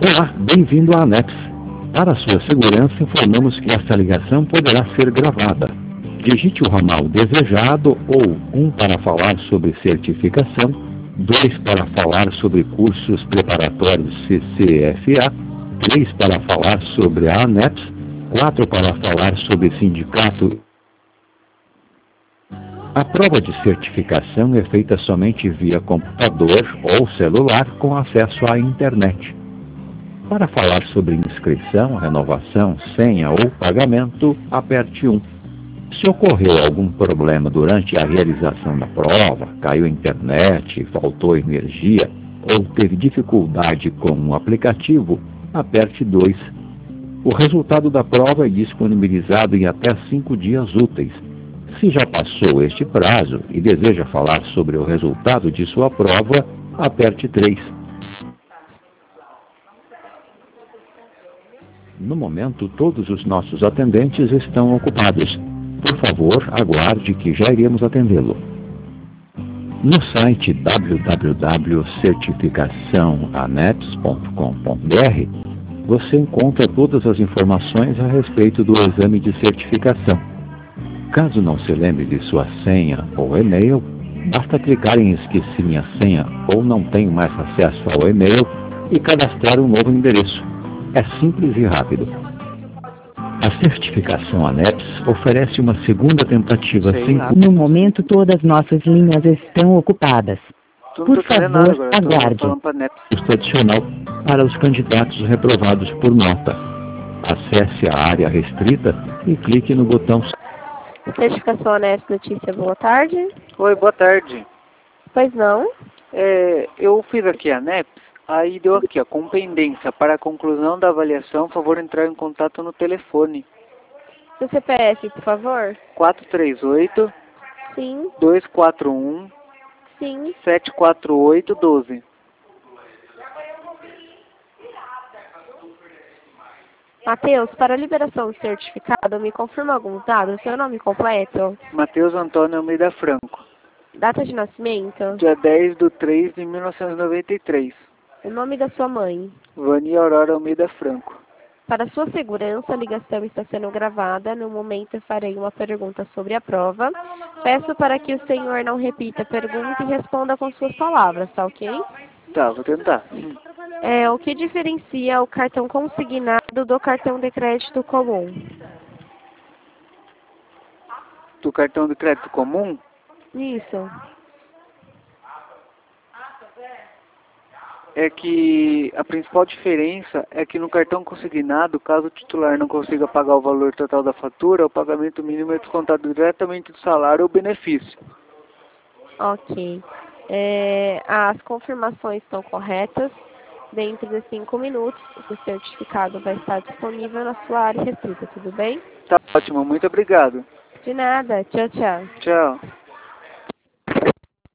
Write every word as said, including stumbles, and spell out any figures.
Olá, bem-vindo à ANEPS. Para sua segurança, informamos que esta ligação poderá ser gravada. Digite o ramal desejado ou um para falar sobre certificação, dois para falar sobre cursos preparatórios C C F A, três para falar sobre a ANEPS, quatro para falar sobre sindicato. A prova de certificação é feita somente via computador ou celular com acesso à internet. Para falar sobre inscrição, renovação, senha ou pagamento, aperte um. Se ocorreu algum problema durante a realização da prova, caiu a internet, faltou energia ou teve dificuldade com o aplicativo, aperte dois. O resultado da prova é disponibilizado em até cinco dias úteis. Se já passou este prazo e deseja falar sobre o resultado de sua prova, aperte três. No momento, todos os nossos atendentes estão ocupados. Por favor, aguarde que já iremos atendê-lo. No site w w w ponto certificação aneps ponto com ponto b r você encontra todas as informações a respeito do exame de certificação. Caso não se lembre de sua senha ou e-mail, basta clicar em Esqueci minha senha ou não tenho mais acesso ao e-mail e cadastrar um novo endereço. É simples e rápido. A certificação ANEPS oferece uma segunda tentativa sem custo. No momento, todas nossas linhas estão ocupadas. Por favor, aguarde. Custo adicional para os candidatos reprovados por nota. Acesse a área restrita e clique no botão. Certificação ANEPS, Letícia, boa tarde. Oi, boa tarde. Pois não? É, eu fiz aqui a ANEPS, aí deu aqui, ó, com pendência para a conclusão da avaliação, favor entrar em contato no telefone. Seu C P F, por favor. quatro três oito, Sim, dois quatro um, sim. sete quatro oito um dois. Matheus, para a liberação do certificado, me confirma alguns dados. Seu nome completo? Matheus Antônio Almeida Franco. Data de nascimento? Dia dez de três de mil novecentos e noventa e três. O nome da sua mãe? Vani Aurora Almeida Franco. Para sua segurança, a ligação está sendo gravada. No momento, eu farei uma pergunta sobre a prova. Peço para que o senhor não repita a pergunta e responda com suas palavras, tá ok? Tá, vou tentar. É, o que diferencia o cartão consignado do cartão de crédito comum? Do cartão de crédito comum? Isso. É que a principal diferença é que no cartão consignado, caso o titular não consiga pagar o valor total da fatura, o pagamento mínimo é descontado diretamente do salário ou benefício. Ok. É, as confirmações estão corretas. Dentro de cinco minutos, o certificado vai estar disponível na sua área restrita, tudo bem? Tá ótimo, muito obrigado. De nada. Tchau, tchau. Tchau.